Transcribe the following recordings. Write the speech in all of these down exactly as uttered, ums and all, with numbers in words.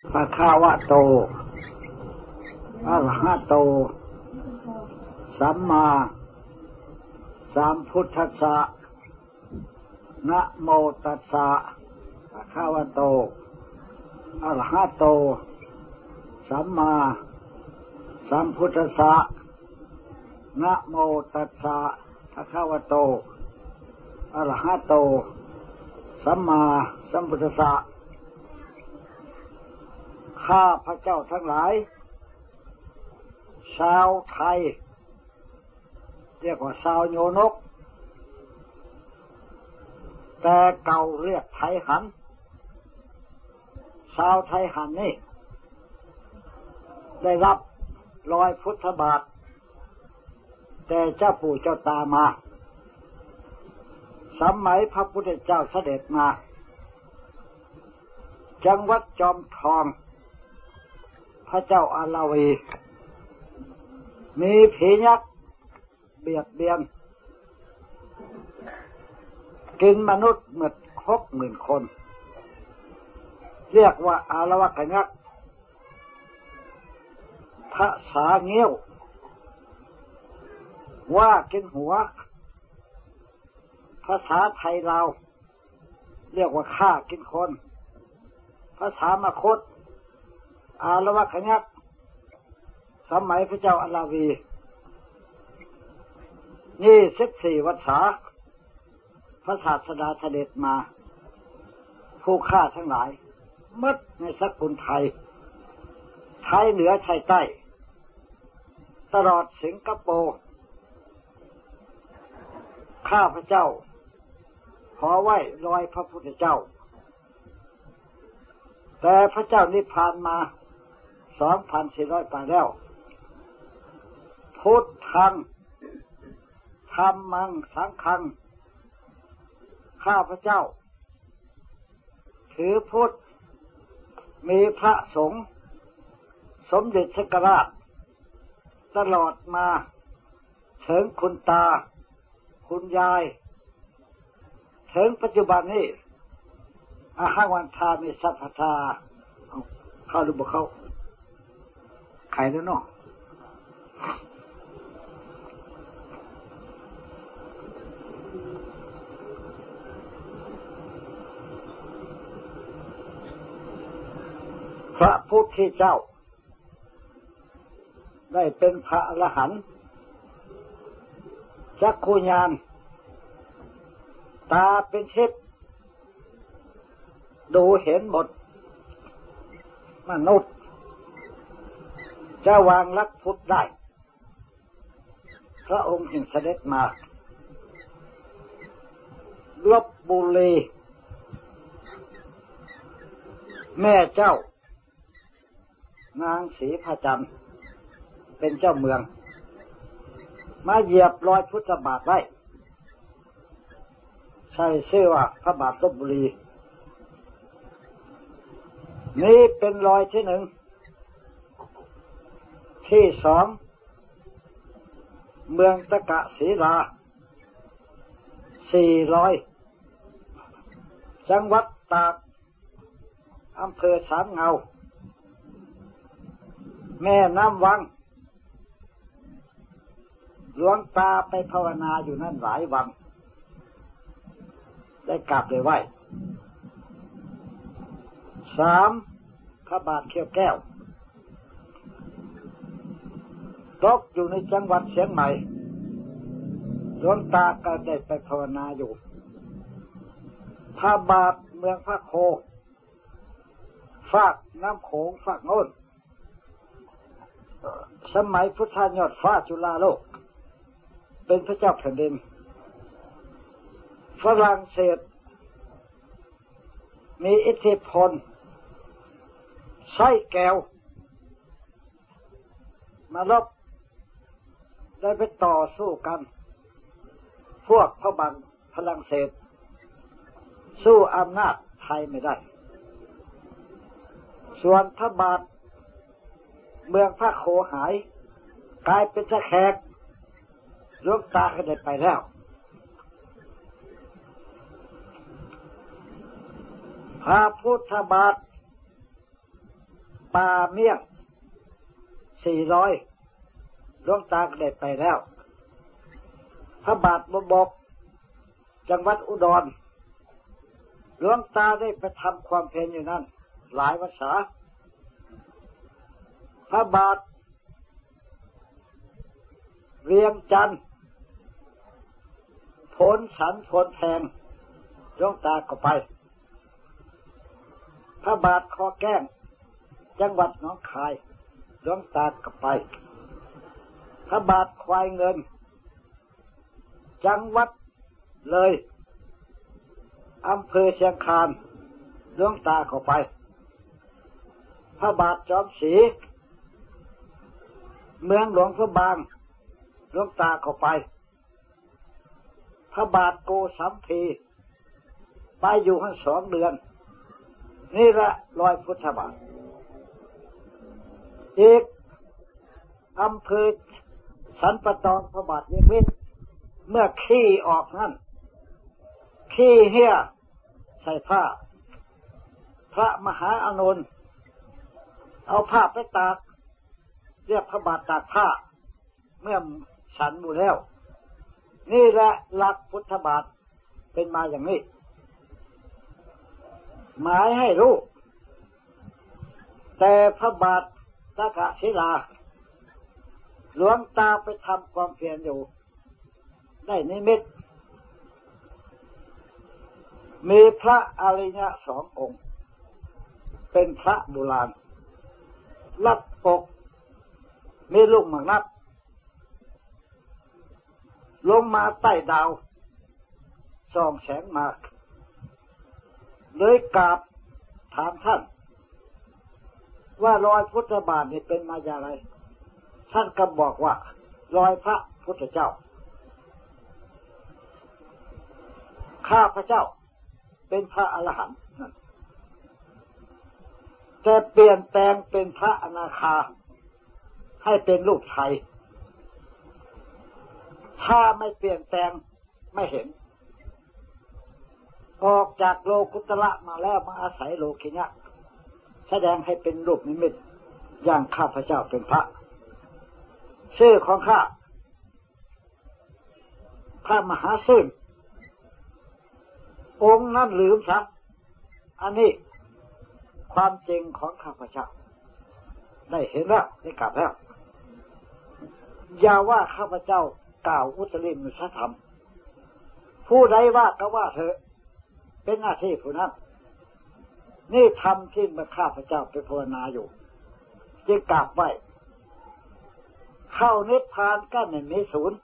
ภะคะวะโตอะระหะโตสัมมาสัมพุทธัสสะนะโมตัสสะภะคะวะโตอะระหะโตสัมมาสัมพุทธัสสะนะโมตัสสะภะคะวะโตอะระหะโตสัมมาสัมพุทธัสสะข้าพระเจ้าทั้งหลายชาวไทยเรียกว่าชาวโยนกแต่เก่าเรียกไทยหันชาวไทยหันนี่ได้รับรอยพุทธบาทแต่เจ้าปู่เจ้าตามาสมัยพระพุทธเจ้าเสด็จมาจังหวัดจอมทองพระเจ้าอาลาวีมีผียักษ์เบียดเบียนกินมนุษย์หมดครบหมื่นคนเรียกว่าอาละวะกันยักษ์ภาษาเงี้ยวว่ากินหัวภาษาไทยเราเรียกว่าฆ่ากินคนภาษามคธอาละวะกันยักษ์สมัยพระเจ้าอาลาวีนี่สิบสี่วรรษาพระศาสดาเสด็จมาผู้ฆ่าทั้งหลายมัดในสกุลไทยไทยเหนือไทยใต้ตลอดสิงคโปร์ข้าพระเจ้าขอไว้รอยพระพุทธเจ้าแต่พระเจ้านิพพานมาสองพันสี่ร้อยปีแล้วพุทธังธัมมังสังฆังข้าพระเจ้าถือพุทธมีพระสงฆ์สมเด็จสังฆราชตลอดมาถึงคุณตาคุณยายถึงปัจจุบันนี้อาหังวันทามีสัพพทาเข้าหรือบ่เข้าใครแล้วเนาะพระพุทธเจ้าได้เป็นพระอรหันต์จักขุญาณตาเป็นทิพย์ดูเห็นหมดมนุษย์จะวางลักพุทธได้พระองค์จึงเสด็จมาลพบุรีแม่เจ้านางศรีพระจันทร์เป็นเจ้าเมืองมาเหยียบรอยพุทธบาทไว้ใช่ชื่อว่าพระบาทลพบุรีนี้เป็นรอยที่หนึ่งที่สองเมืองตะกะศรีลาสี่ร้อยจังหวัดตากอำเภอสามเงาแม่น้ำวังหลวงตาไปภาวนาอยู่นั่นหลายวันได้กราบได้ไหว้สามพระบาทเขี้ยวแก้วตกอยู่ในจังหวัดเชียงใหม่หลวงตาก็ได้ไปภาวนาอยู่พระบาทเมืองพระโคฝากน้ำโขงฝากโน้นสมัยพุทธายอดฟ้าจุฬาโลกเป็นพระเจ้าแผ่นดินฝรั่งเศสมีอิทธิพลไส้แก้วมาลบได้ไปต่อสู้กันพวกพระบังฝรั่งเศสสู้อำนาจไทยไม่ได้ส่วนพระบาทเมืองพระโขหายกลายเป็นตะแคกหลวงตาก็ได้ไปแล้วพระพุทธบาทปลาเมี่ยงสี่ร้อยหลวงตาก็ได้ไปแล้วพระบาทบวบกจังหวัดอุดรหลวงตาได้ไปทำความเพียรอยู่นั่นหลายพรรษาพระบาทเวียงจันทร์ผลสันผลแทงหลวงตาก็ไปพระบาทคอแก้งจังหวัดหนองคายหลวงตาก็ไปพระบาทควายเงินจังหวัดเลยอำเภอเชียงคานหลวงตาก็ไปพระบาทจอมศรีเมืองหลวงพระบางหลวงตาก็ไปพระบาทโกสัมพีไปอยู่ทั้งสองเดือนนี่แหละรอยพุทธบาทอีกอำเภอสันปะตองพระบาทเยมิตรเมื่อขี้ออกนั่นขี้เหี้ยใส่ผ้าพระมหาอานนท์เอาผ้าไปตากเรียกพระบาทตากผ้าเมื่อฉันอยู่แล้วนี่แหละหลักพุทธบาทเป็นมาอย่างนี้หมายให้รู้แต่พระบาทตากศิลาหลวงตาไปทำความเพียรอยู่ได้นิมิตมีพระอริยะสององค์เป็นพระโบราณลัดปกมีลูกหมากนัดลงมาใต้ดาวส่องแสงมาเลยกราบถามท่านว่ารอยพุทธบาทนี่เป็นมาอย่างไรท่านก็บอกว่ารอยพระพุทธเจ้าข้าพระเจ้าเป็นพระอรหันต์แต่เปลี่ยนแปลงเป็นพระอนาคาให้เป็นรูปไทยถ้าไม่เปลี่ยนแปลงไม่เห็นออกจากโลกุตระมาแล้วมาอาศัยโลกิยะแสดงให้เป็นรูปนิมิตอย่างข้าพเจ้าเป็นพระชื่อของข้าพระมหาซึ่งองค์นั้นลืมซะอันนี้ความจริงของข้าพเจ้าได้เห็นแล้วได้กลับแล้วอย่าว่าข้าพเจ้ากล่าวอุตริมุสธรรมผู้ใดว่าก็ว่าเถอะเป็นหน้าที่ผู้นั้นนี่ทำที่มาข้าพเจ้าไปภาวนาอยู่จึงกราบไหว้เข้านิพพานก็ไม่มีศูนย์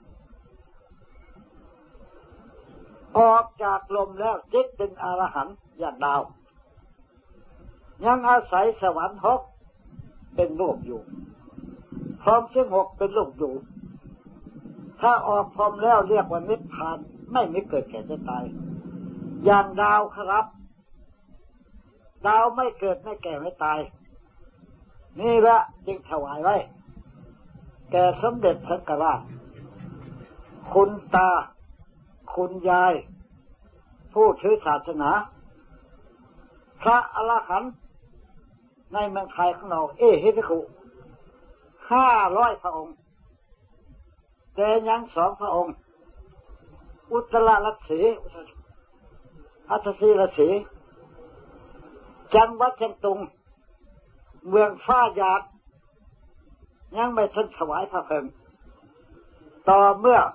ออกจากลมแล้วจิตเป็นอรหันต์อย่างดาวยังอาศัยสวรรค์หกเป็นรูปอยู่พรหมทั้งหกเป็นรูปอยู่ถ้าออกพรหมแล้วเรียกว่านิพพานไม่มีเกิดแก่เจ็บตายอย่างดาวครับดาวไม่เกิดไม่แก่ไม่ตายนี่แหละจึงถวายไว้แก่สมเด็จสังฆราชคุณตาคุณยายผู้ถือศาสนาพระอรหันต์ในเมืองไทยของเราเอหิภิกขุห้าร้อยพระองค์แต่ยังสองพระองค์อุตรลักษีอัตสีลักษีจังหวัดเชียงตุงเมืองฟ้าหยาดยังไม่ทันถวายพระเพลิงต่อเมื่อ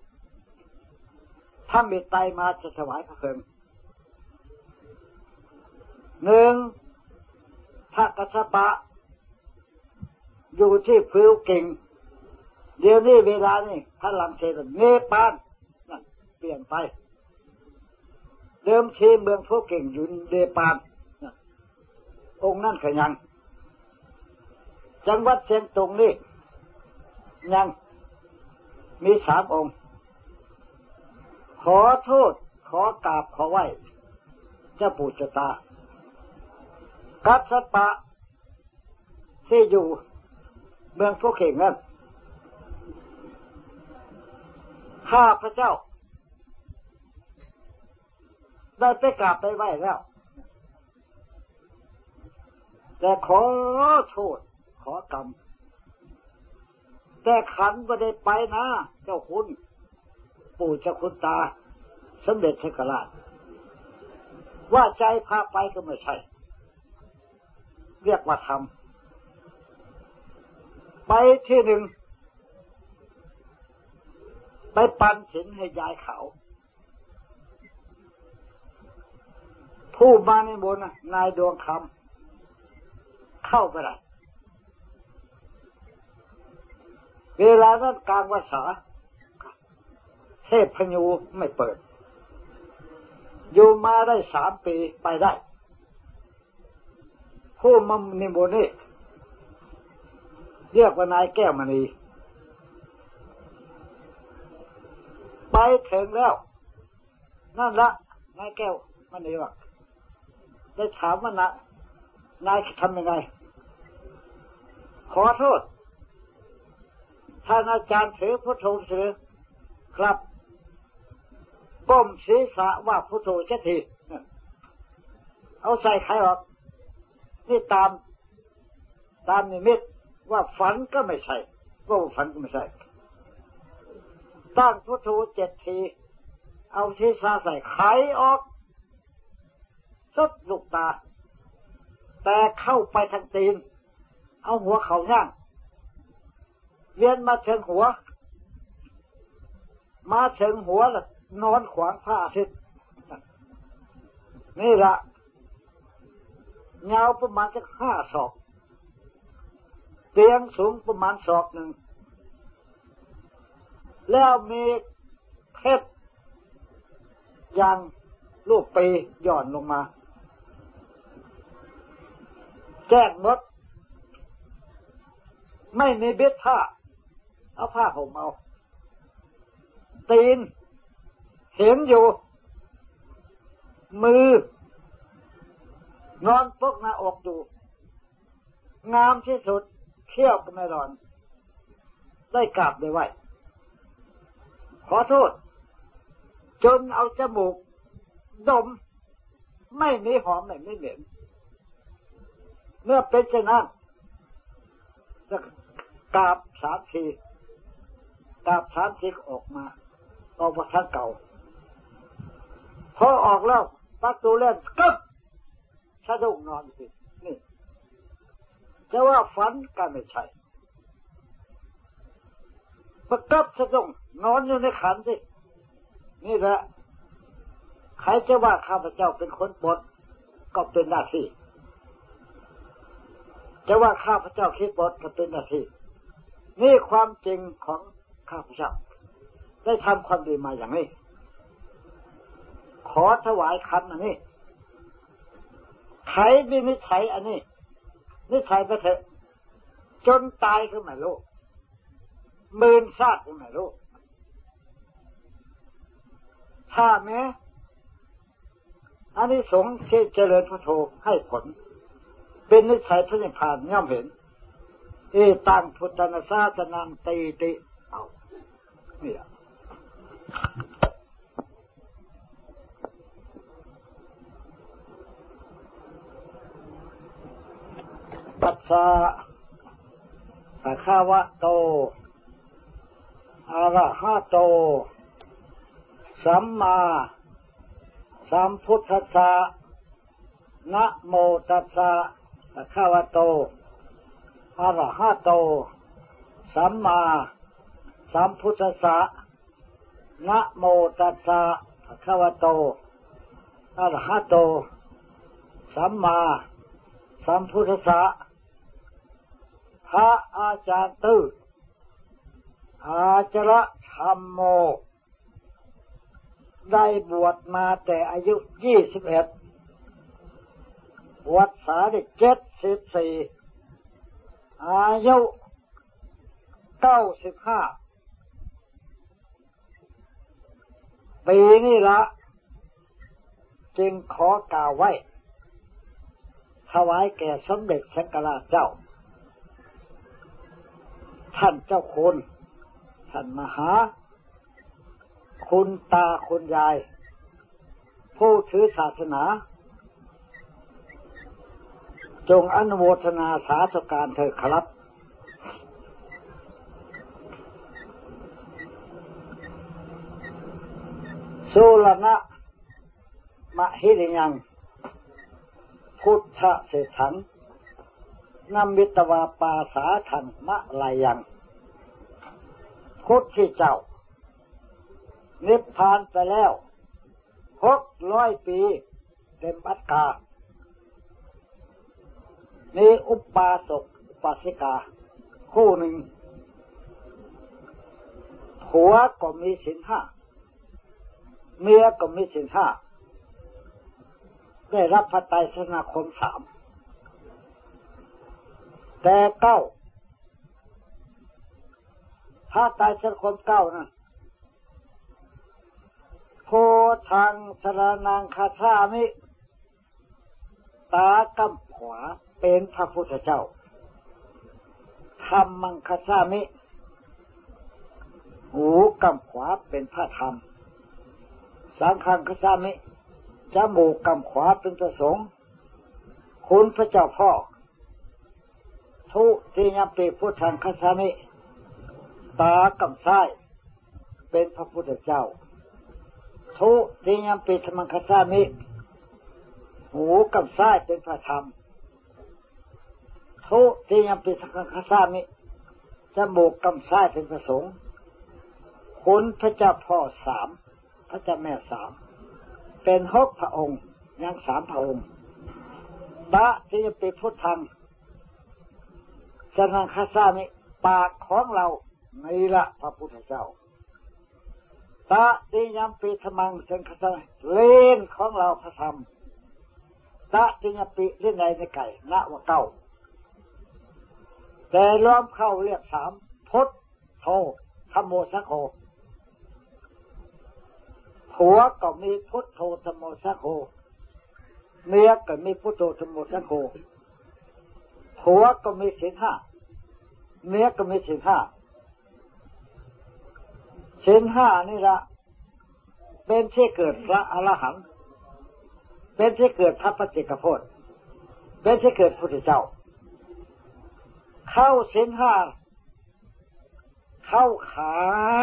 ถ้ามีไตมาจะถวายพระเพลิงหนึ่งพระกัสสปะอยู่ที่ฟิวกิ่งเดี๋ยวนี้เวลานี่พลังเทศเนปาลนั่นเปลี่ยนไปเดิมทีเมืองฟิวกิ่งอยู่เนปาลองค์นั่นขยังจังหวัดเชียงตุงนี่ยังมีสามองค์ขอโทษขอกราบขอไหว้เจ้าปู่เจ้าตากัสสปะที่อยู่เมืองฟิวกิ่งนั่นข้าพระเจ้าได้ไปกราบไปไหว้แล้วแต่ขอโทษขอกรรมแต่ขันไม่ได้ไปนะเจ้าคุณปู่เจ้าคุณตาสมเด็จพระกราชว่าใจพาไปก็ไม่ใช่เรียกว่าทำไปที่หนึ่งไปปันสินให้ยายเขาผู้มาในบนนายดวงคำเข้าไปได้เวลานั้นกลางวาสาเทพพญูไม่เปิดอยู่มาได้สามปีไปได้ผู้มาในบนนี้เรียกว่านายแก้วมณีไปถึงแล้วนั่นละนายแก้วมณีว่าได้ถามว่านะนายทำยังไงขอโทษท่านอาจารย์ถือพุทโธถือครับก้มศีรษะว่าพุทโธแค่ทีเอาใส่ไข่ออกนี่ตามตามนิมิตว่าฝันก็ไม่ใช่ว่าฝันก็ไม่ใช่ตั้งพุทโธเจ็ดทีเอาศีรษะใส่ไข่ออกสุดลูกตาแต่เข้าไปทางตีนเอาหัวเข่าย่างเวียนมาเชิงหัวมาเชิงหัวแล้วนอนขวางพระอาทิตย์นี่ละยาวประมาณจะห้าศอกเตียงสูงประมาณศอกหนึ่งแล้วมีเพชรอย่างลูกปีหย่อนลงมาแจ้งหมดไม่มีเบ็ดผ้าเอาผ้าห่มเอาตีนเห็นอยู่มือนอนปกหน้าอกอยู่งามที่สุดเขี้ยวก็ไม่ร้อนได้กราบได้ไหวขอโทษจนเอาจมูกดมไม่มีหอมไม่มีเหม็นเมื่อเป็นเช่นนั้นจะกราบสามทีกราบสามทีออกมาออกมาทางเก่าพอออกแล้วประตูเล่นกึ๊บสะดุ้งนอนสินี่จะว่าฝันก็ไม่ใช่ประกึ๊บสะดุ้งนอนอยู่ในขันสินี่แหละใครจะว่าข้าพเจ้าเป็นคนบดก็เป็นหน้าที่จะว่าข้าพเจ้าคิดบดก็เป็นหน้าที่นี่ความจริงของข้าพเจ้าได้ทำความดีมาอย่างนี้ขอถวายคำอันนี้ใครมีนิสัยอันนี้นิสัยไปเถอะจนตายก็ไม่รู้หมื่นชาติก็ไม่รู้ถ้าแม้อันนี้สงฆ์ที่เจริญพุทโธให้ผลเป็นนิสัยพระนิพพานย่อมเห็นเอตังพุทธนาสาสนังตีติเอานี่อ่ะปัสสะภะคะวะโตอะระหะโตสัมมาสัมพุทธัสสะนะโมตัสสะภะคะวะโตอะระหะโตสัมมาสัมพุทธัสสะนะโมตัสสะภะคะวะโตอะระหะโตสัมมาสัมพุทธัสสะพระอาจารย์ตื้ออาจารธรรมโมได้บวชมาแต่อายุยี่สิบเอ็ดบวชสาได้เจ็ดสิบสี่อายุเก้าสิบห้าปีนี้ละจึงขอกล่าวไว้ถวายแก่สมเด็จสังฆราชเจ้าท่านเจ้าคุณท่านมหาคุณตาคุณยายผู้ถือศาสนาจจงอนุโมทนาสาธุการเถิดครับสุรณะมหิริยังพุทธเสถังนัมมิตวาปาสาทังมะลายังพุทธเจ้านิพพานไปแล้วหกร้อยปีเต็มอัตกามีอุปาสกอุปาสิกาคู่หนึ่งผัวก็มีศีลห้าเมียก็มีศีลห้าได้รับพระไตรสรณคมสามแต่เก้าพระไตรสรณคมเก้านั้นโพธังสรณังคัจฉามิตากำขวาเป็นพระพุทธเจ้าธัมมังคัจฉามิหูกำขวาเป็นพระธรรมสังฆังคัจฉามิจมูกกำขวาเป็นพระสงฆ์คุณพระเจ้าพ่อทุติยมปีพุทธังคัจฉามิตากำซ้ายเป็นพระพุทธเจ้าทุติยมปีธัมมังคัจฉามิหูกำซ้ายเป็นพระธรรมทุติยมปีสังฆังคัจฉามิจมูกกำซ้ายเป็นพระสงฆ์คุณพระเจ้าพ่อสามพระเจ้าแม่สามเป็นหกพระองค์ยังสามพระองค์ตะที่จะเป็นพุทธังสรณังคัจฉามิปากของเรานี่ละพระพุทธเจ้าตะที่ยมปีธัมมังสังฆังคัจฉามิเล่นของเราพระธรรมตะที่ยมปีเล่นในในไก่ณวะเก้าแต่ล้อมเข้าเรียกสามพุทโธธัมโมสังโฆผัวก็มีพุทโธธัมโมสังโฆเมียก็มีพุทโธธัมโมสังโฆผัวก็มีศีลห้าเมียก็มีศีลห้าศีลห้านี่ละเป็นที่เกิดพระอรหันต์เป็นที่เกิดพระปัจเจกพุทธเป็นที่เกิดพุทธเจ้าเข้าศีลห้าเข้าขา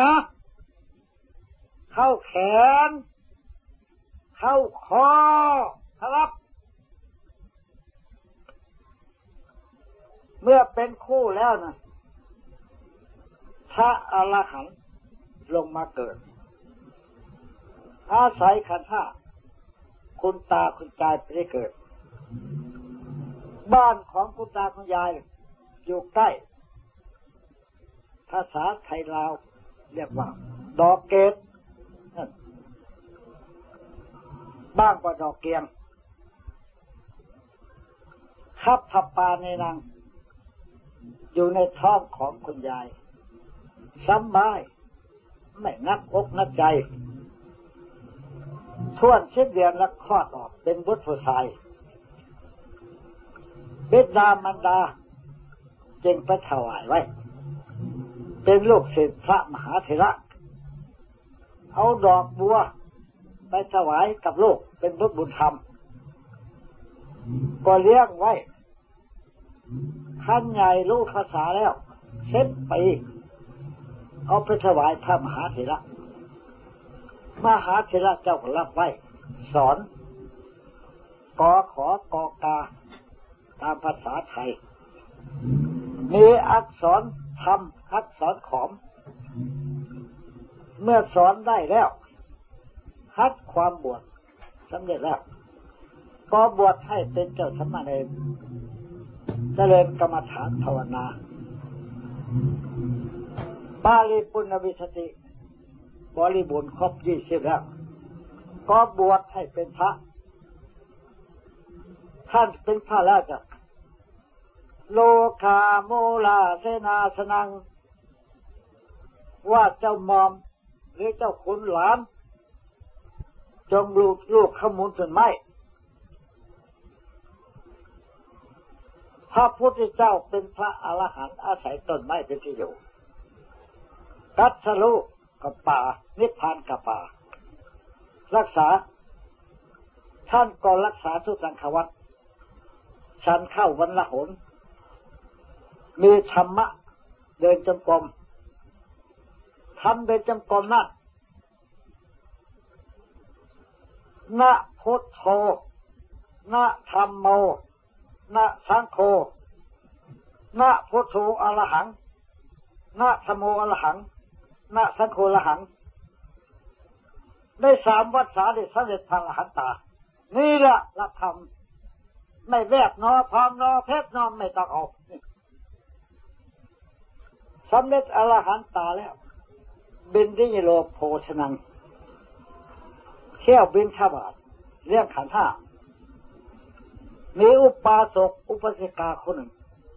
เข้าแขนเข้าคอครับเมื่อเป็นคู่แล้วนะพระอรหันต์ลงมาเกิดอาศัยขันธ์ห้าคุณตาคุณยายไปได้เกิดบ้านของคุณตาคุณยายอยู่ใกล้ภาษาไทยลาวเรียกว่าดอกเกตบ้างกว่าดอกเกียงขับพับปาในนางอยู่ในท้องของคุณยายสบายไม่นักอกนักใจท่วนเช่นเดือนละคลอดออกเป็นบุตรผู้ชายบิดามารดาจึงไปถวายไว้เป็นลูกศิษย์พระมหาเถระเอาดอกบัวไปถวายกับลูกเป็นบุตรบุญธรรมก็เลี้ยงไว้ขั้นใหญ่รู้ภาษาแล้วเซ็ตไปเอาไปถวายพระมหาเถระมหาเถระเจ้าก็รับไว้สอนกอขอกอกาตามภาษาไทยมีอักษรธรรมอักษรขอมเมื่อสอนได้แล้วฮัดความบวชสำเร็จแล้วก็บวชให้เป็นเจ้าสมณเณรเจริญกรรมฐานภาวนาปาลิปุณณวิสติบริบูรณ์ครบยี่สิบแล้วก็บวชให้เป็นพระท่านเป็นพระแล้วจ้ะโลคาโมลาเสนาสนังว่าเจ้ามอมหรือเจ้าขุนหลานจงลูกลูกขมุนต้นไม้พระพุทธเจ้าเป็นพระอรหันต์อาศัยต้นไม้เป็นที่อยู่กัตถลุกับป่านิพพานกับป่ารักษาท่านก็รักษาสุสังขวัตฉันเข้าวันละหนมีธรรมะเดินจงกรมทำเดินจงกรมนั้นนะพุทโธนะธัมโมนะสังโฆนะพุทโธอรหังนะธัมโมอรหังนะสังโฆอรหังได้สามวัฏฏะได้สำเร็จทางอรหันตานี่แหละหลักธรรมไม่แวบนอพร้อมนอเพชรนอไม่ต้องออกสำเร็จอรหันตาแล้วบินที่โลโภชนังเที่ยวบินทบาทเรื่องขันธ์ห้ามีอุปาสกอุปสิกาคนหนึ่ง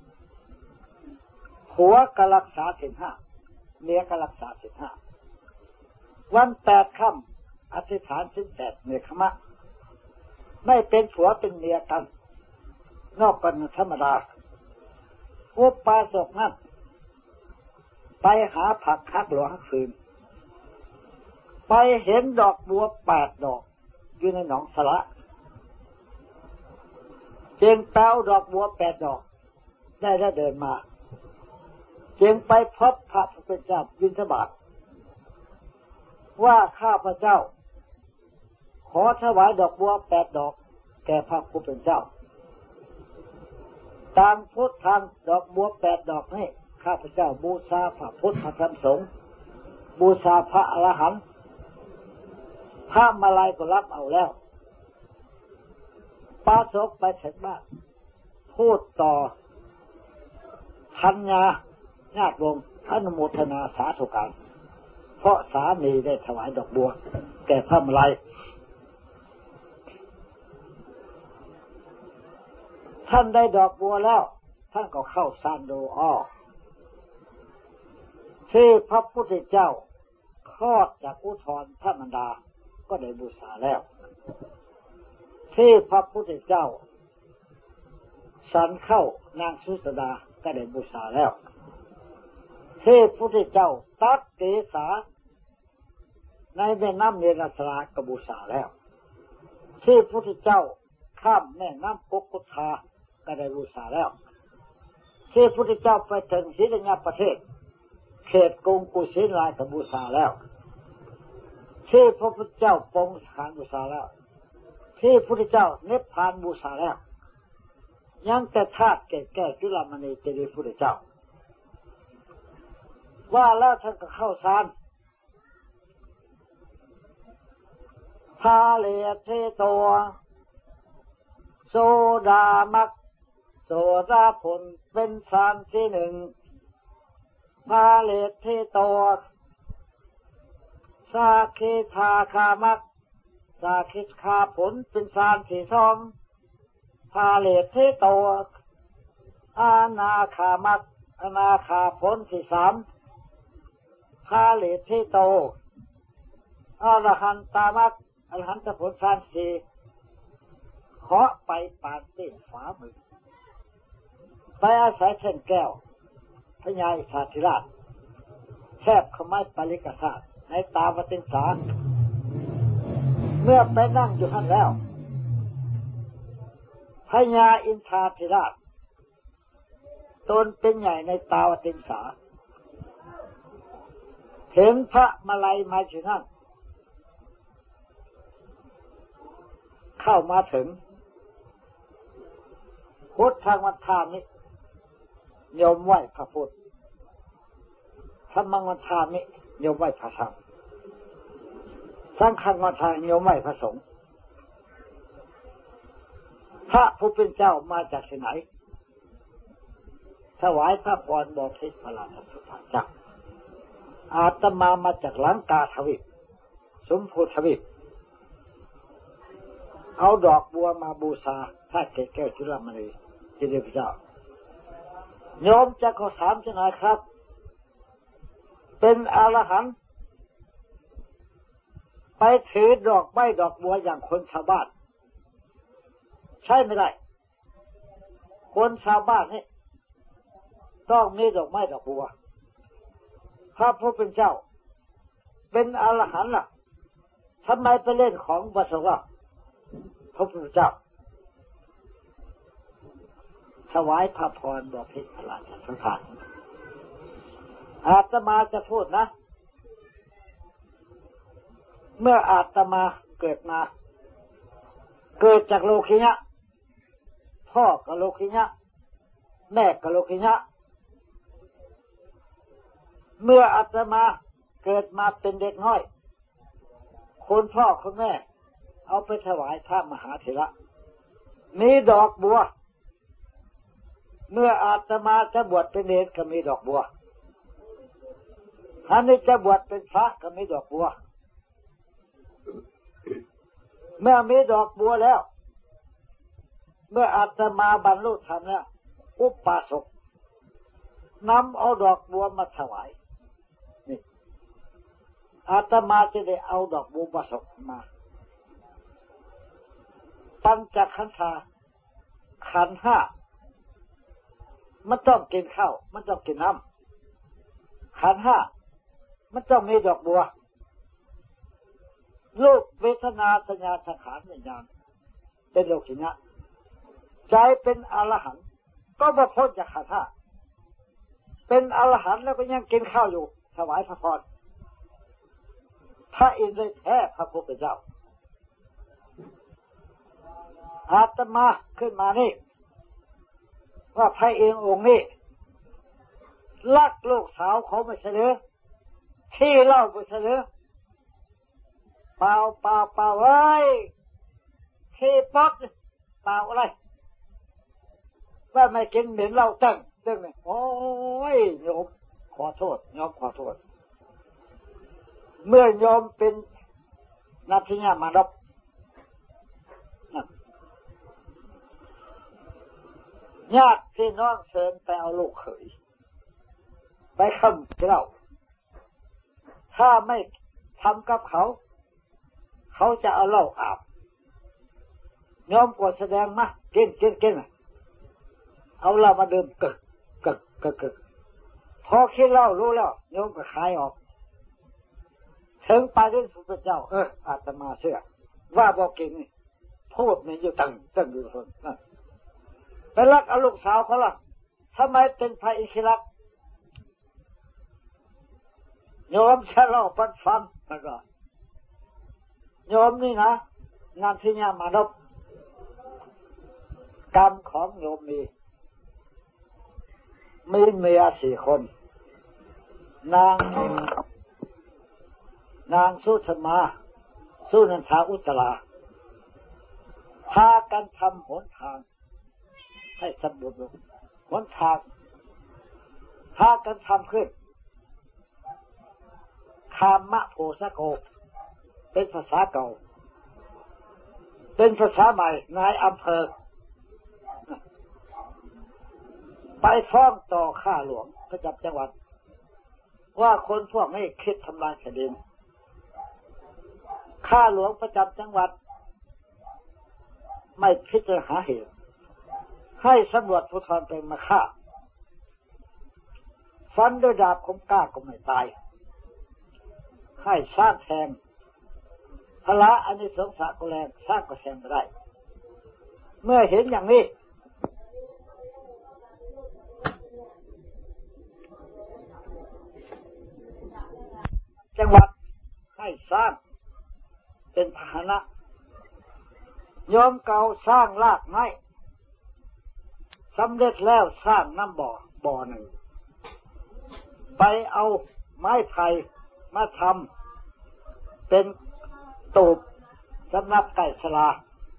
ผัวกรักษาศีลห้าเมียกรักษาศีลห้าวันแปดค่ำอธิษฐานศีลแปดเนคขมะไม่เป็นผัวเป็นเมียกันนอกกันธรรมดาอุปาสกนั้นไปหาผักคักหลวงคืนไปเห็นดอกบัวแปดดอกอยู่ในหนองสระจึงแปลดอกบัวแปดดอกได้แล้วเดินมาจึงไปพบพระพุทธเจ้าบิณฑบาตว่าข้าพเจ้าขอถวายดอกบัวแปดดอกแก่พระผู้เป็นเจ้าตามพุทธทางดอกบัวแปดดอกนี้ข้าพเจ้าบูชาพระพุทธพระธรรมสงฆ์บูชาพระอรหันต์พระมาลัยก็รับเอาแล้วปาสกไปถึงบ้านพูดต่อทัญญาญาติวงศ์อนุโมทนาสาธุการเพราะสามีได้ถวายดอกบัวแก่พระมาลัยท่านได้ดอกบัวแล้วท่านก็เข้าซานโดอ้อที่พระพุทธเจ้าคลอดจากอุทธรพระมารดาก็ได้บูชาแล้วที่พระพุทธเจ้าสันเข้านางสุสดาก็ได้บูชาแล้วที่พระพุทธเจ้าตัดเกศาในแม่น้ำเนรสราก็บูชาแล้วที่พระพุทธเจ้าข้ามแม่น้ำกกกุฏาก็ได้บูชาแล้วที่พระพุทธเจ้าไปถึงศรีลังกาประเทศเขตกรุงกุสินาราก็บูชาแล้วที่พระพุทธเจ้าปรงสถานบูชาแล้วที่พระพุทธเจ้านิพพานบูชาแล้วยังแต่ธาตุแก่แก่จุลามณีเจดีย์พระพุทธเจ้าว่าแล้วท่านก็เข้าฌานพาเลเทโตโซดามักโสดาผลเป็นฌานที่หนึ่งพาเลเทโตสาคิทาคามักสาคิคาผลเป็นฌานที่สองพาเลเทโตอานาคามักอนาคาผลที่สามพาเลเทโตอรหันตามักอรหันตผลฌานสี่เคาะไปปานเต้นฝามือไปอาศัยเช่นแก้วพญาอิสาธิราชแทบขมายปริกศาสตร์ในตาวติงสาเมื่อไปนั่งอยู่ท่านแล้วพญาอินทราธิราชตนเป็นใหญ่ในตาวติงสาเห็นพระมาลัยมาอยู่นั่นเข้ามาถึงพุทธทางวัฏฐามิโยมไหว้พระพุทธธรรมังวัฏฐามิโยมไหว้พระธรรมสังฆังวัฏฐามิโยมไหว้พระสงฆ์พระผู้เป็นเจ้ามาจากที่ไหนถวายพระพรบพิตรพระราชสุภาเจ้าอาตมามาจากลังกาทวีปสมภูทวีปเอาดอกบัวมาบูชาพระเกศแก้วจุลามณีเจดีย์พระเจ้าโยมจะขอถามจะหน่อยครับเป็นอรหันต์ไปถือดอกไม้ดอกบัวอย่างคนชาวบ้านใช่ไม่ได้คนชาวบ้านนี่ต้องมีดอกไม้ดอกบัวพระผู้เป็นเจ้าเป็นอรหันต์ล่ะทำไมไปเล่นของวัสวะพระพุทธเจ้าถวายพระพรบพิตรพระราชทานอาตมาจะพูดนะเมื่ออาตมาเกิดมาเกิดจากโลคิยะพ่อกับโลคิยะแม่กับโลคิยะเมื่ออาตมาเกิดมาเป็นเด็กน้อยคุณพ่อคุณแม่เอาไปถวายพระมหาเถระมีดอกบัวเมื่ออาตมาจะบวชเป็นเนรก็มีดอกบัวถ้านี้จะบวชเป็นพระก็มีดอกบัวเมื่อมีดอกบัวแล้วเมื่ออาตมาบรรลุธรรมแล้วอุปาสกนำเอาดอกบัวมาถวายนี่อาตมาจะได้เอาดอกบัวอุปาสกมาปัญจขันธาขันธ์ห้ามันต้องกินข้าวมันต้องกินน้ำขันธ์ห้ามันต้องมีดอกบัวรูปเวทนาสัญญาสังขารวิญญาณเป็นโลกิยะใจเป็นอรหันต์ก็บ่พ้นจากขันธ์ห้าเป็นอรหันต์แล้วก็ยังกินข้าวอยู่ถวายพระพรพระอินทร์ได้แท้พระพุทธเจ้าอาตมาขึ้นมานี่ว่าพระเององค์นี้รักลูกสาวเขาไม่ใช่หรือที่เล่าไม่ใช่หรือเปล่าเปล่าเปล่าเอ้ยที่ป๊อกเปล่าอะไรว่าไม่กินเหม็นเหล้าตั้งตั้งเนี่ยโอ้ยโยมขอโทษโยมขอโทษเมื่อโยมเป็นนักทิญามานพญาติพี่น้องเชิญไปเอาลูกเขยไปคำเล่าถ้าไม่ทำกับเขาเขาจะเอาเหล้าอาบโยมกดแสดงมากินกินกินเอาเหล้ามาดื่มกึกกึกกึกกึกพอคิดเหล้ารู้แล้วโยมก็คายออกถึงไปที่สุภเจ้าเอออาตมาเชื่อว่าบอกกินนี่พูดนี่อยู่ตั้งตั้งอยู่คนนั่นไปรักเอาลูกสาวเขาล่ะทำไมเป็นพระอิคิลักษณ์โยมจะเล่าปันฟังแล้วก็โยมนี่นะนามที่ญามานพกรรมของโยมมีมีเมียสี่คนนางนางสุธมาสุนันทาอุตราพากันทำหนทางให้สมบูรณ์หนทางพากันทำขึ้นคามะโพสโกเป็นภาษาเก่าเป็นภาษาใหม่นายอำเภอไปฟ้องต่อข้าหลวงประจำจังหวัดว่าคนพวกนี้คิดทำลายแผ่นดินข้าหลวงประจำจังหวัดไม่พิจารณาเหตุให้ตำรวจภูธรเป็นมาฆ่าฟันด้วยดาบคมกล้าก็ไม่ตายให้สร้างแทงพละอันนี้สงสารก็แรงสร้างก็แทงไม่ได้เมื่อเห็นอย่างนี้จังหวัดให้สร้างเป็นพาหนะโยมเก่าสร้างรากไม้สำเร็จแล้วสร้างน้ำบ่อบ่อหนึ่งไปเอาไม้ไผ่มาทำเป็นตูบสำหรับไก่ชลา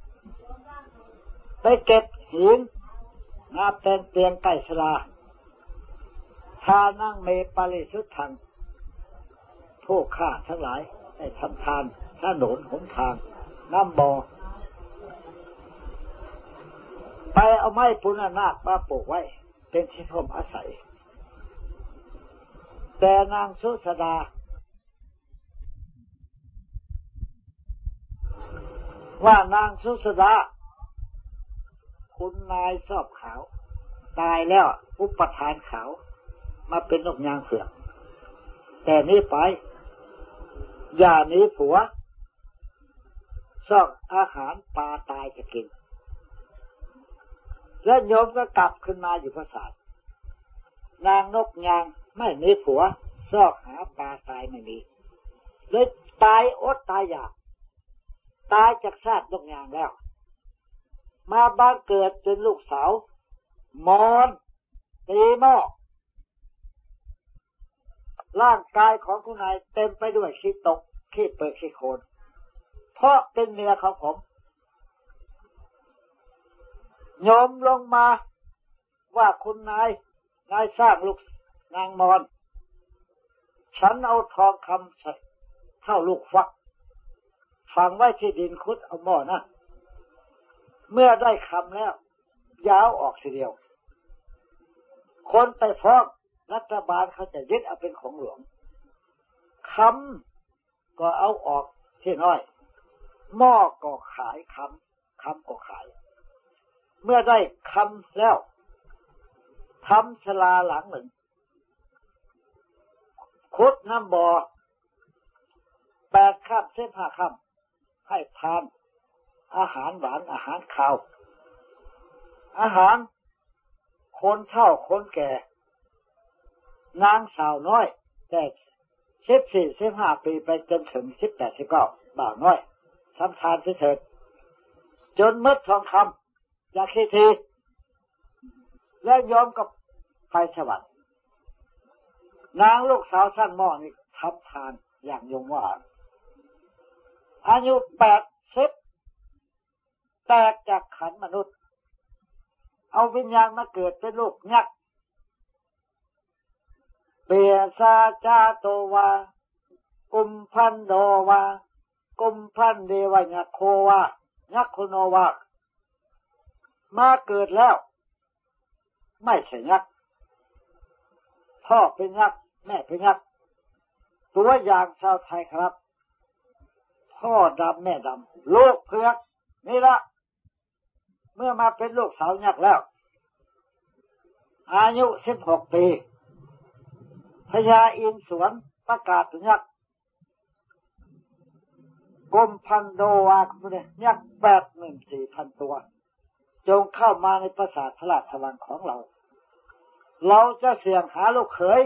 ไปเก็บหินมาเป็นเตียงไก่ชลาทานั่งเมปาริสุทธังผู้ฆ่าทั้งหลายได้ทำทานถนนหนทางน้ำบ่อไปเอาไม้ปุณณนาคมาปลูกไว้เป็นที่พมอาศัยแต่นางสุสดาว่านางสุสดาคุณนายชอบขาวตายแล้วอุปทานขาวมาเป็นนกยางเผือกแต่นี้ไปอย่าหนีผัวชอบอาหารปลาตายจะกินแล้วโยมก็กลับขึ้นมาอยู่ปราสาทนางนกยางไม่มีผัวซอกหาปลาตายไม่มีเลยตายอดตายอยากตายจากชาตินกยางแล้วมาบ้านเกิดเป็นลูกสาวมอนตีหม้อร่างกายของคุณนายเต็มไปด้วยขี้ตกขี้เปิดขี้โคลนเพราะเป็นเมียของผมโยมลงมาว่าคุณนายนายสร้างลูกนางมอนฉันเอาทองคำใส่เท่าลูกฟักฝังไว้ที่ดินคุดเอาหม้อนะเมื่อได้คำแล้วยาวออกทีเดียวคนไปฟ้องรัฐบาลเขาจะยึดเอาเป็นของหลวงคำก็เอาออกที่น้อยหม้อก็ขายคำคำก็ขายเมื่อได้คำแล้วทำศาลาหลังหนึ่งขุดน้ำบ่อแปดค่ำเส้นห้าค่ำให้ทานอาหารหวานอาหารข้าวอาหารคนเฒ่าคนแก่นางสาวน้อยแต่สิบสี่สิบห้าปีไปจนถึงสิบแปดสิบเก้าบ่าวน้อยทำทานเถิดจนมืดทองคำอยากคิดทีและยอมกับไปสวรรค์นางลูกสาวสร้างหม้อนี่ทำทานอย่างยงว่าอายุแปดสิบแตกจากขันมนุษย์เอาวิญญาณมาเกิดเป็นลูกยักษ์เปียซาจาโตวากุมพันโดวากุมพันเดวะยักโควายักโคโนวามาเกิดแล้วไม่ใช่ยักษ์พ่อเป็นยักษ์แม่เป็นยักษ์ตัวอย่างชาวไทยครับพ่อดำแม่ดำลูกเผือกนี่ละเมื่อมาเป็นลูกสาวยักษ์แล้วอายุสิบหกปีพญาอินทร์สวนประกาศยักษ์กรมพันโดวาคุณเนี่ยยักษ์แปดหมื่นสี่พันตัวจงเข้ามาในปราสาทพระราชวังของเราเราจะเสี่ยงหาลูกเขย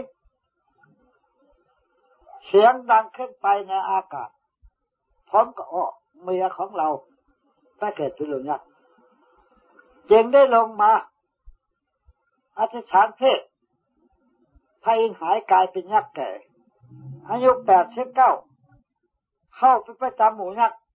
เสียงดังขึ้นไปในอากาศพร้อมกับอ้อเมียของเราถ้าเกิดเป็นลูกยักษ์จึงได้ลงมาอธิษฐานเพศพระอินทร์หายกายเป็นยักษ์แก่อายุแปดสิบเก้าเข้าไปประจำหมู่ยักษ์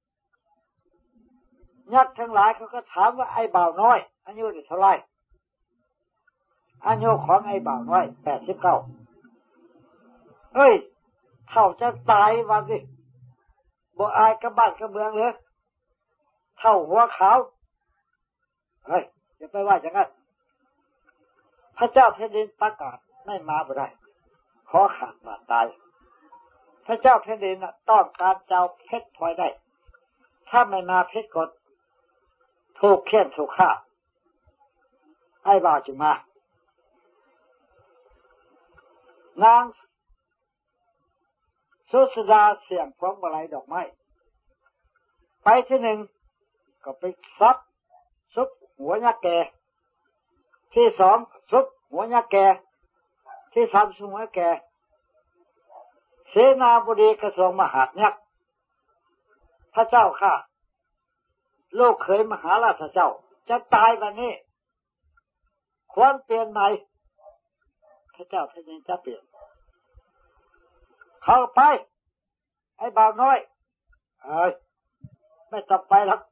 ยักษ์ทั้งหลายเขาก็ถามว่าไอ้บ่าวน้อยอายุเท่าไรอายุของไอ้บ่าวน้อยแปดสิบเก้าเฮ้ยเขาจะตายวันสิบ่อายกับบ้านกับเมืองเลยเท่าหัวขาวเฮ้ยจะไปว่าอย่างนั้นพระเจ้าแผ่นดินประกาศไม่มาบ่ได้ขอขาดบาดตายพระเจ้าแผ่นดินต้องการเจ้าเพชรพลอยได้ถ้าไม่มาเพชรกดถูกเค้นถูกฆ่าให้บ่าวจึงมานางสุสดาเสียงพร้อมอะไรดอกไม้ไปที่หนึ่งก็ไปซับซุบหัวยักษ์แก่ที่สองซุบหัวยักษ์แก่ที่สามซุบหัวแก่เสนาบดีกระทรวงมหาดยักษ์พระเจ้าข้าลูกเขยมหาราชเจ้าจะตายวันนี้ควรเปลี่ยนใหม่พระเจ้าท่านจะเปลี่ยนเข้าไปไอ้บ่าวน้อยเอ้ยไม่ต้องไปหรอก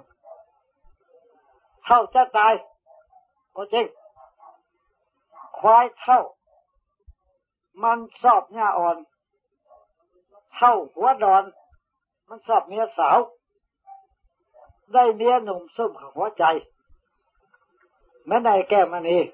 เท่าจะตายก็จริงควายเท่ามันชอบหญ้าอ่อนเท่าหัวดอนมันชอบเมียสาวได้เมียหนุ่มซุ่มหัวใจแม่นายแก้มันนี่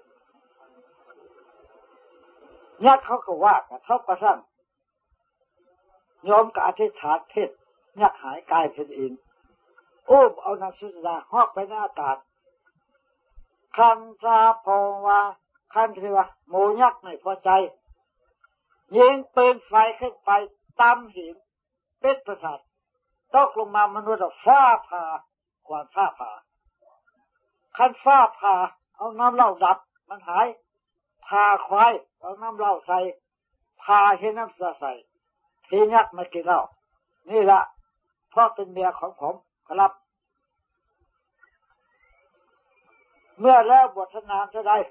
ยักษ์เขาก็ว่ากระทบกระทั่งยอมกับอธิษฐานเพศยักษ์หายกายเป็นอินอุ้มเอานางสุดาหอกไปในอากาศคันซาพงวาคันเทวะหมูยักษ์ไม่พอใจยิงปืนไฟขึ้นไปตำหินเป็ดประสาทตกลงมามนุษย์ฟ้าผ่าความฟ้าผ่าคันฟ้าผ่าเอาน้ำเหล้าดับมันหายผ่าควายเอาน้ำเหล้าใส่ผ่าให้น้ำเสือใส่ทีนักมากินเหล้านี่ละเพราะเป็นเมียของผมครับเมื่อแล้วบวชนานจะได้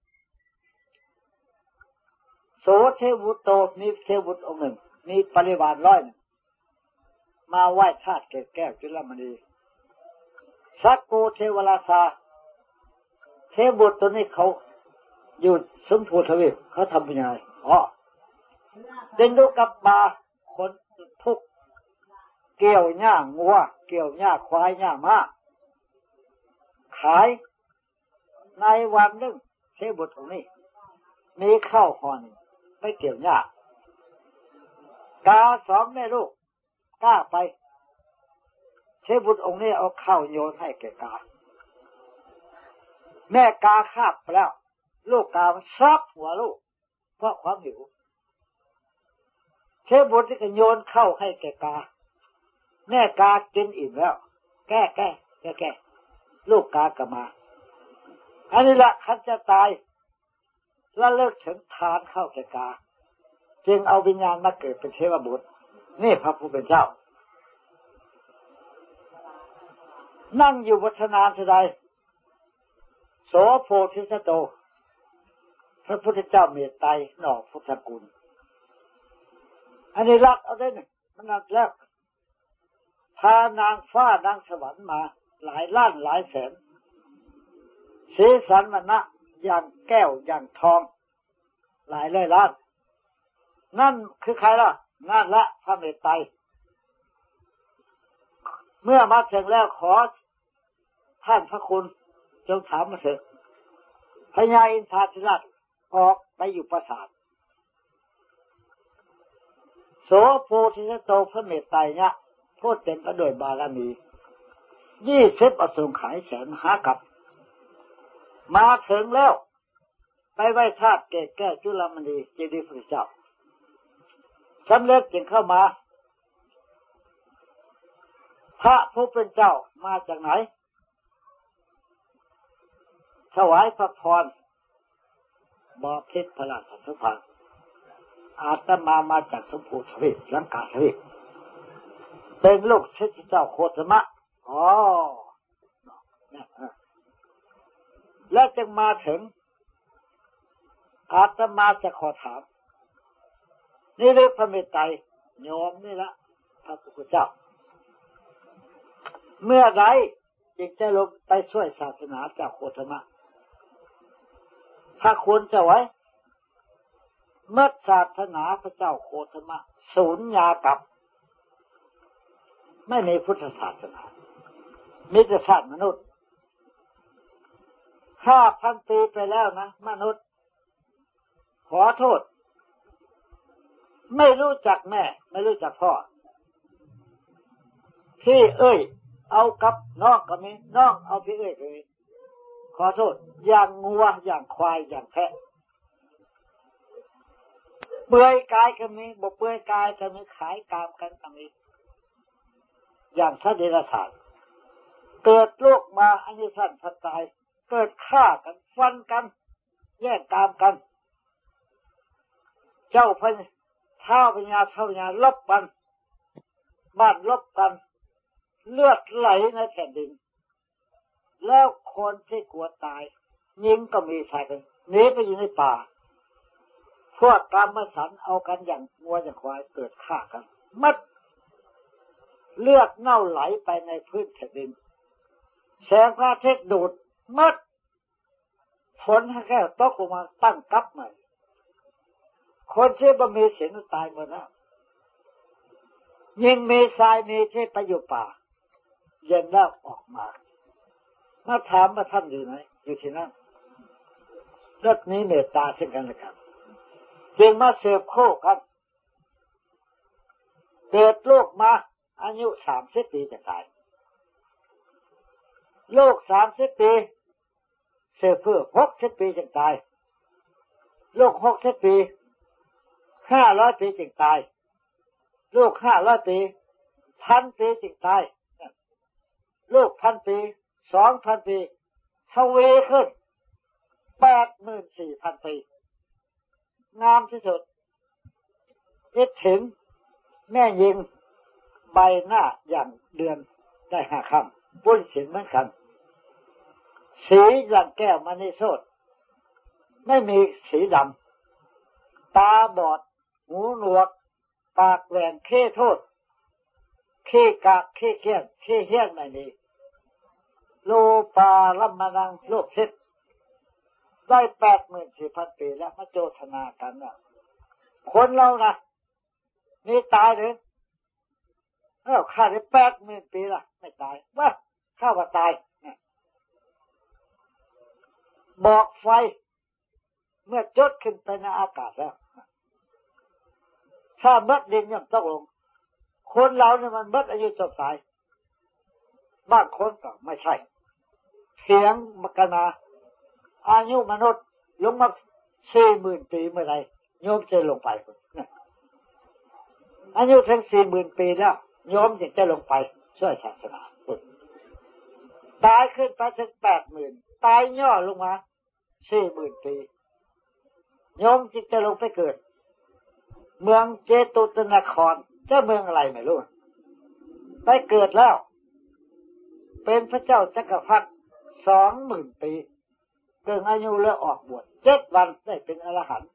โสเทวุตโตมีเทวุตองค์หนึ่งมีปริวารร้อยมาไหว้ธาตุแก้วแก้วจุลมณีสักโกเทวราชาเทวุตตัวนี้เขาอยู่สมภูทวีปเขาทำเป็นยังไงอ๋อเดินดูกับบาคนทุกเกี่ยวหญ้างัวเกี่ยวหญ้าควายหญ้าม้าขายในวันหนึ่งเทวุตองค์นี้มีข้าวห่อหนึ่งไม่เกี่ยวหญ้ากาสองแม่ลูกกล้าไปเทวุตองค์นี้เอาข้าวโยนให้แก่กาแม่กาคาบไปแล้วลูกกามันซับหัวลูกเพราะความหิวเทวุตที่ก็โยนเข้าให้แก่กาแม่กากินอิ่มแล้วแก้แก้แก้แก้ลูกกากลับมาอันนี้ละคันจะตายแล้วเลิกถึงทานเข้าแก่กาจึงเอาวิญญาณมาเกิดเป็นเทวบุตรนี่พระผู้เป็นเจ้านั่งอยู่วัฒนานเท่าใดโสโพธิสัตโตพระพุทธเจ้าเมตไตรหน่อพุทธกุลอันนี้รักเอาได้หนึ่งมันนักแล้วพานางฟ้านางสวรรค์มาหลายล้านหลายแสนสีสันมันนะอย่างแก้วอย่างทองหลายร้อยล้านนั่นคือใครล่ะนั่นละพระเมตไตรเมื่อมาถึงแล้วขอท่านพระคุณจงถามมาเถิดพญาอินทราธิราชออกไปอยู่ปราสาทโสโพธิสัตโตพระเมตไตรเนี่ยพูดเต็มไปด้วยบารมียี่สิบอสงไขยแสนมหากัปมาถึงแล้วไปไหว้ธาตุแก้แก้จุลมณีเจดีย์พระเจ้าสำเร็จจึงเข้ามาพระผู้เป็นเจ้ามาจากไหนถวายพระพรบพิษพระราชสุภาอาตมามาจากสมภูทวีปลังกาทวีปเป็นลูกศิษย์เจ้าโคตมะอ๋อและจึงมาถึงอาตมาจะขอถามนี่เรื่องพระเมตไตรโยมนี่ละพระพุทธเจ้าเมื่อไรจึงจะลงไปช่วยศาสนาเจ้าโคตมะถ้าควรจะไว้เมื่อศาสนาพระเจ้าโคตมะสูญญากับไม่มีพุทธศาสนามีแต่ศาสนา มนุษย์ห้าพันปีไปแล้วนะมนุษย์ขอโทษไม่รู้จักแม่ไม่รู้จักพ่อพี่เอ้ยเอากับน้องก็มีน้องเอาพี่เอ้ยก็มีขอโทษอย่างงัวอย่างควายอย่างแพะเปื่อยกายก็มีบ่เปื่อยกายก็มีขายกามกันก็มีอย่างสัตว์เดรัจฉานเกิดลูกมาอันนี้สั้นสัตว์ตายเกิดฆ่ากันฟันกันแย่งกามกันเจ้าพญาท้าวพญาท้าวพญาลบกันบ้านลบกันเลือดไหลในแผ่นดินแล้วคนที่กลัวตายยิงก็มีชายกันหนีไปอยู่ในป่าพวกกามสันเอากันอย่างงัวอย่างควายเกิดฆ่ากันมัดเลือดเน่าไหลไปในพื้นแผ่นดินแสงพระอาทิตย์ดูดมัดฝนแค่ตกลงมาตั้งกับใหม่คนที่บ่มีศีลตายหมดแล้วยิ่งมีทรายมีที่ไปอยู่ป่าเย็นแล้วออกมามาถามว่าท่านอยู่ไหนอยู่ที่นั่นเรื่องนี้เมตตาเช่นกันนะครับจึงมาเสพโคกันเกิดลูกมาอายุสามสิบปีจะตายลูกสามสิบปีเสพเพื่อหกสิบปีจึงตายลูกหกสิบปีห้าร้อยปีจึงตายลูกห้าร้อยปีพันปีจึงตายลูกพันปีสองพันปีทวีขึ้นแปดหมื่นสี่พันปีงามที่สุดคิดถึงแม่ยิงใบหน้าอย่างเดือนได้ห้าค่ำปุ้นสินเหมือนกันสีอย่างแก้วมณีโสดไม่มีสีดำตาบอดหูหนวกปากแหว่งเข้โทษเข้กากเข้เขี้ยนเข้เหี้ยนไม่มีโลปาลัมมานังโลกเซ็ตได้แปดหมื่นสี่พันปีแล้วมาโจทนากันว่าคนเรานะนี่ตายหรือเอ้าข้าได้แปดหมื่นปีละไม่ตายว่าข้าว่าตายบอกไฟเมื่อจดขึ้นไปในอากาศแล้วถ้าเบิดดินย่อมตกลงคนเราเนี่ยมันเบิดอายุจบตายบางคนก็ไม่ใช่เสียงมกนาอายุมนุษย์ลงมาสี่หมื่นปีเมื่อไรโยมจะลงไปอายุถึงสี่หมื่นปีแล้วโยมจึงจะลงไปช่วยศาสนาตายขึ้นไปถึงแปดหมื่นตายย่อลงมาสี่หมื่นปีโยมจึงจะลงไปเกิดเมืองเจตุตนครเจ้าเมืองอะไรไม่รู้ไปเกิดแล้วเป็นพระเจ้าจักรพรรดิสองหมื่นปีเกิดอายุแล้วออกบวชเจ็ดวันได้เป็นอรหันต์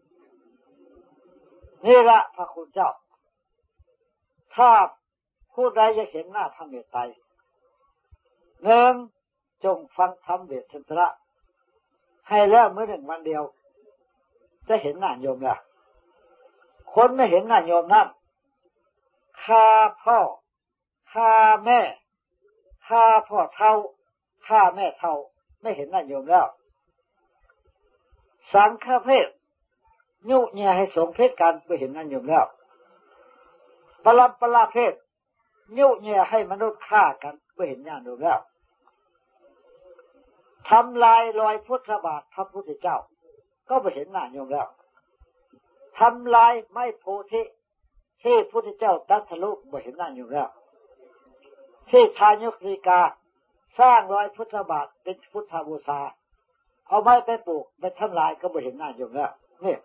นี่ละพระคุณเจ้าถ้าผู้ใดจะเห็นหน้าพระเมตไตรหนึ่งจงฟังธรรมเดชสันตระให้แล้วเมื่อหนึ่งวันเดียวจะเห็นหน้าโยมละคนไม่เห็นหน้าโยมนั่นฆ่าพ่อฆ่าแม่ฆ่าพ่อเท่าฆ่าแม่เท่าไม่เห็นหน้าโยมแล้วสังฆเพศยุแย่ให้สงเพศกันไม่เห็นหน้าโยมแล้วปลัมปลาเพศยุแย่ให้มนุษย์ฆ่ากันไม่เห็นหน้าโยมแล้วทำลายรอยพุทธบาทพระพุทธเจ้าก็ไม่เห็นหน้าโยมแล้วทำลายไม้โพธิที่พระพุทธเจ้าตรัสรู้ไม่เห็นหน้าโยมแล้วที่ทายุกริกาสร้างรอยพุทธบาทเป็นพุทธบูชาเอาไม้ไปปลูกไปทำลายก็ไม่เห็นหน้าโยมแล้วนี่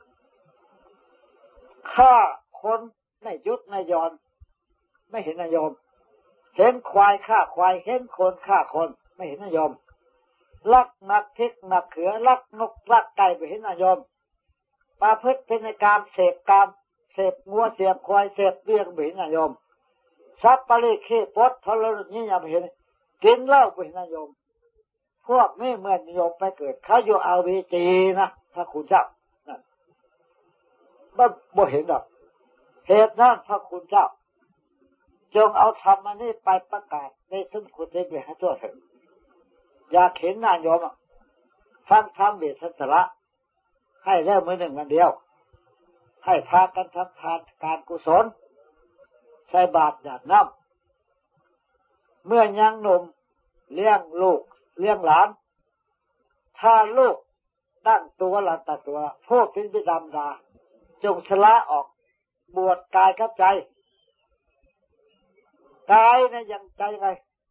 ฆ่าคนไม่ยุดไม่ยอนไม่เห็นหน้าโยมเห็นควายฆ่าควายเห็นคนฆ่าคนไม่เห็นหน้าโยมลักนักทิกนักเขือลักนกลักไก่ไม่เห็นหน้าโยมประพฤติเป็นการเสพกามเสพงัวเสพควายเสพเบี้ยไม่เห็นหน้าโยมสัพปะริเคปดทรลุนี่ยังไม่เห็นกินเหล้าไม่เห็นหน้าโยมพวกนี้เมื่อโยมไปเกิดเขาอยู่อาเวจีนะพระคุณเจ้านั่นไม่บ่เห็นหรอกเหตุนั้นพระคุณเจ้าจงเอาธรรมอันนี้ไปประกาศในสุนคุณได้ให้ทั่วถึงอยากเห็นหน้าโยมฟังธรรมเดชสันตระให้แล้วมือหนึ่งวันเดียวให้พากันทำทานการกุศลใส่บาตรหยาดน้ำเมื่อยังหนุ่มเลี้ยงลูกเลี้ยงหลานถ้าลูกตั้งตัวหลังตัดตัวโทษทิ้งไปดำดาจงชละออกบวชกายกับใจกายนะยังใจไง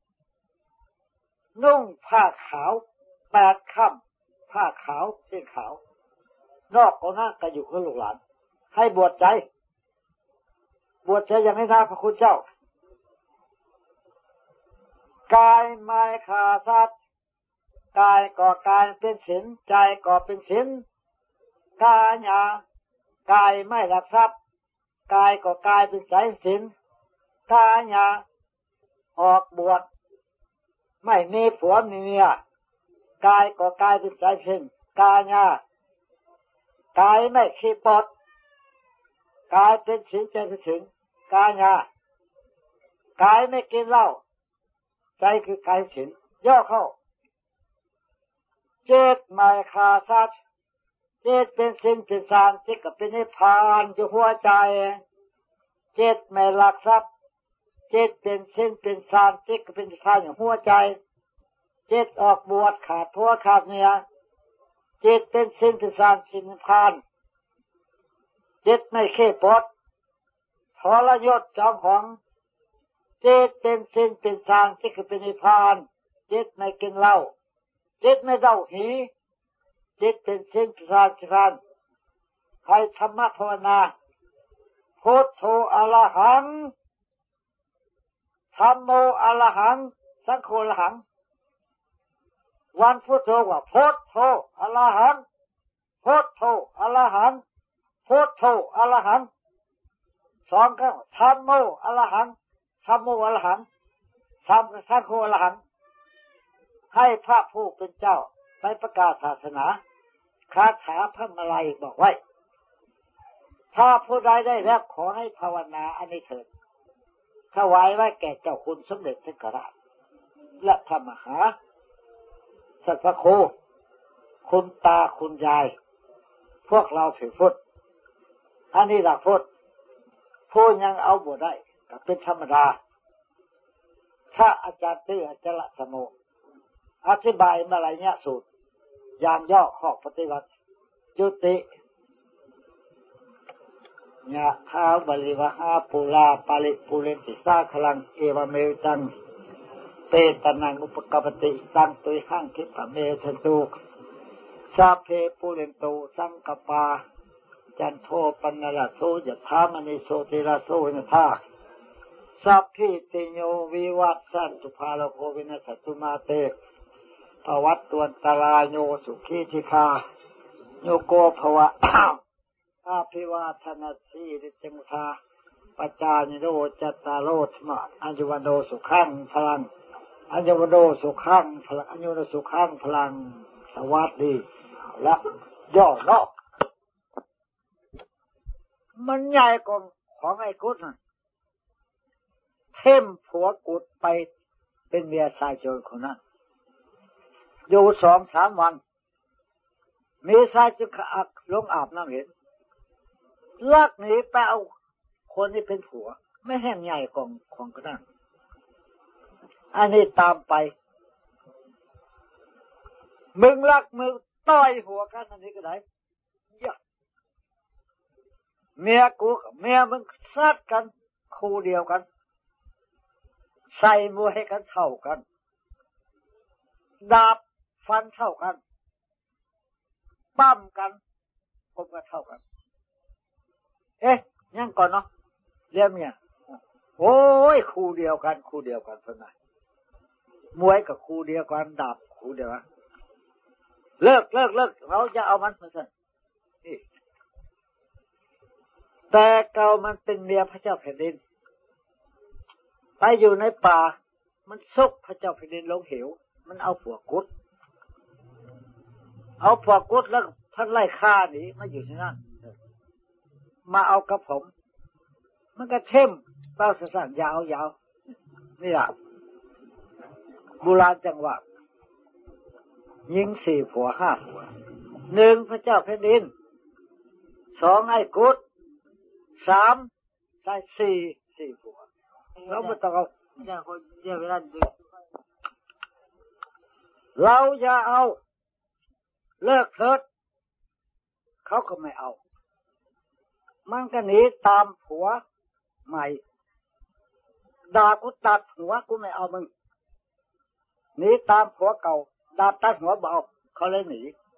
นุ่งผ้าขาวแปดค่ำผ้าขาวเส้นขาวนอกของนั่งก็อยู่กับลูกหลานให้บวชใจบวชใจอย่างนี้นะพระคุณเจ้ากายไม่ขาดสัตว์กายก่อกายเป็นศีลใจก่อเป็นศีลกายหยากายไม่ลักทรัพย์กายก่อกายเป็นสายศีลกายหยาออกบวชไม่มีผัวมีเมียกายก่อกายเป็นสายศีลกายหยากายไม่ขี้ปดกายเป็นศีลใจเป็นศีลกายหยากายไม่กินเหล้าใจคือกายศีลย่อเข้าเจตไม่ขาดสัตว์เจตเป็นศีลเป็นฌานจิตก็เป็นนิพพานอยู่หัวใจเจตไม่ลักทรัพย์เจตเป็นศีลเป็นฌานจิตก็เป็นนิพพานอยู่หัวใจเจตออกบวชขาดผัวขาดเมียเจตเป็นศีลเป็นฌานศีลนิพพานเจตไม่เข้ปดทรยศจองของเจตเป็นศีลเป็นฌานจิตก็เป็นนิพพานเจตไม่กินเหล้าจิตไม่เดาหีจิตเป็นสิ่งสร้างสรรค์ให้ธรรมะภาวนาพุทโธอะระหังธัมโมอะระหังสังโฆอะระหังวันพุทโธว่าพุทโธอะระหังพุทโธอะระหังพุทโธอะระหังสองครั้งธัมโมอะระหังธัมโมอะระหังสัมสังโฆอะระหังให้พระผู้เป็นเจ้าไปประกาศศาสนาคาถาพระมาลัยบอกไว้ถ้าผู้ใดได้แล้วขอให้ภาวนาอันนี้เถิดถวายไว้แก่เจ้าคุณสมเด็จพระกราชและพระมหาสัพพโคคุณตาคุณยายพวกเราถือพุทธอันนี้หลักพุทธผู้ยังเอาบ่ได้ก็เป็นธรรมดาถ้าอาจารย์ตื้ออาจารย์ละสมโภอธิบายมาหลายเนี่ยสูตรอย่างย่อข้อปฏิบัติจุติยะถาวะลิวหาปุราปาริปุเรนติสาคลังเอวเมตังเตตนังอุปกปติตังตุยหังคิปะเมทันตุสาเพปุเรนโตสังกปาจันโทปนละโสยะถามณิโสติระโสนะธาสัพพิติโยวิวัตสันตุภาลโควินัสตุมาเตภวัตตวันตรายโยสุขีธิคาโยโกภวะอาภิวาทนาสีริจมุทาปัจจานิโรจัตตาโรธมะอัญญวันโดสุขังพลังอัญญวันโดสุขังพลังอัญญวันโดสุขังพลังสวัสดีและย่อเนาะมันใหญ่กว่าของไอ้กุดน่ะเท่มผัวกุดไปเป็นเมียชายโจรคนนั้นอยู่สองสามวันมีชายจึงขับลงอาบน้ำเห็นลักหนีไปเอาคนที่เป็นผัวไม่แห้งใหญ่ของของคนนั้นอันนี้ตามไปมึงลักมึงต่อยหัวกันอันนี้ก็ได้ยะเมียกูกับเมียมึงซัดกันคู่เดียวกันใส่มวยให้กันเท่ากันดาบฟันเท่ากันปั้มกันผมก็เท่ากันเอ๊ะยังก่อนเนาะเรียกเนี่ยโอ้ยคู่เดียวกันคู่เดียวกันเท่านั้นมวยกับคู่เดียวกันดาบคู่เดียวกันเลิกเลิกเลิกเราจะเอามันมาสั่นนี่แต่เก่ามันเป็นเมียพระเจ้าแผ่นดินไปอยู่ในป่ามันซุกพระเจ้าแผ่นดินลงเหวมันเอาผัวกุดเอาผัวกุดแล้วท่านไล่ฆ่าหนีมาอยู่ที่นั่นมาเอากับผมมันก็เข้มเต้าสั้นๆยาวๆนี่แหละโบราณจังหวะยิงสี่ผัวห้าผัวหนึ่งพระเจ้าแผ่นดินสองไอ้กุดสามใช่สี่สี่ผัวเราไม่ต้องเอาเราอย่าเอาเลิกเถิดเขาก็ไม่เอามันก็หนีตามผัวใหม่ด่ากูตัดหัวกูไม่เอามึงหนีตามผัวเก่าด่าตัดหัวเบาเขาเลยหนี